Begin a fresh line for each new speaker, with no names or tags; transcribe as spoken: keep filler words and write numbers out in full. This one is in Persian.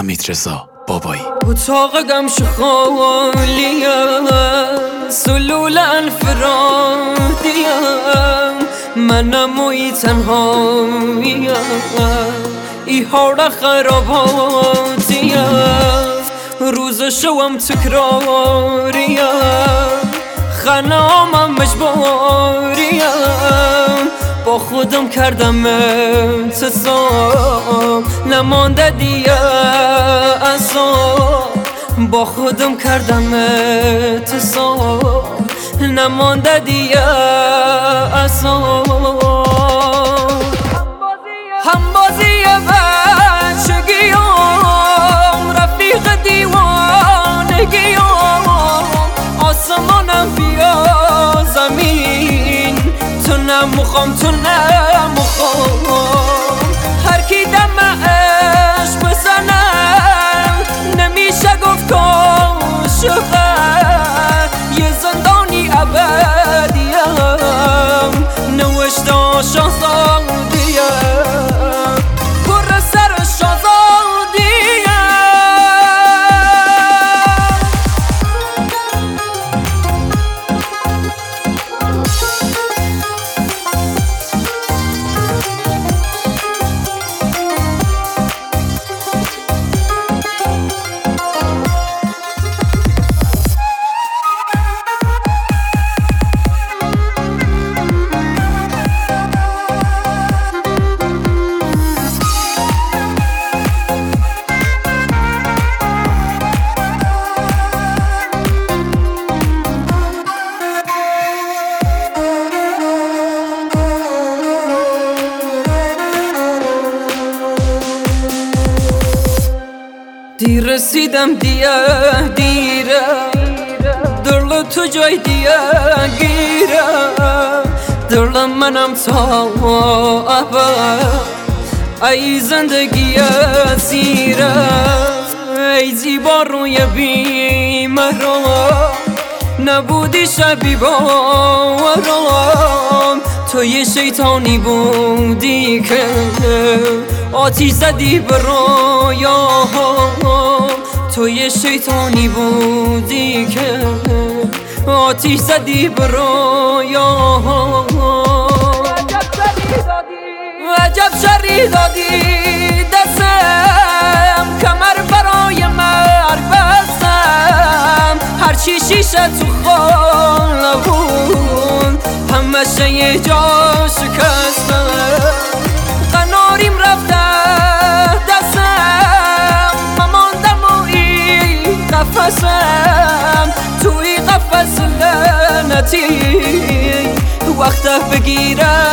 حمیدرضا بابایی.
اتاقم خالیه، سلول انفرادیه، منم وی تنهاییه، ای حال خراباتیه، روز شوم تکراریه، خنامم مجبوریه، با خودم کردم اعتصام، نمانده دیگه اصاب، با خودم کردم اعتصام، نمانده دیگه اصاب. همبازی بچگیام، رفیق دیوانگیام، آسمانم بیا زمین، تو نمخوام تو نمخوام، هر کی دم عشق بزنم نمیشه گفت کاشقه، یه زندانی ابدیم، نوشته شاهزادیم، پر سر شاهزادیم. دیر رسیدم دیگه دیره، دل تو جای دیگه گیره، دل منم تا ابد، ای زندگی سیره، ای زیبا روی بیمارم، نبودی شبی باورم، تو یه شیطانی بودی که آتیش زدی به رویاهم، تو یه شیطانی بودی که آتیش زدی به رویاهم، عجب شری دادی دستم، کمر برای مرگ بستم، هرچی شیشه تو خانه بود همشه یه جا شکستم، قناریم رفته دستم، مماندم و ای قفصم، توی قفص لعنتی وقته بگیرم